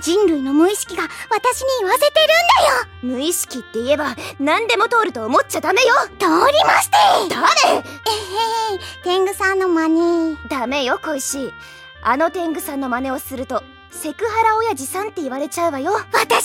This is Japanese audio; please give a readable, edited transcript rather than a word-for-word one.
人類の無意識が私に言わせてるんだよ。 無意識って言えば何でも通ると思っちゃダメよ。 通りまして。 誰？ 天狗さんの真似。 ダメよ小石。あの天狗さんの真似をするとセクハラ親父さんって言われちゃうわよ。 私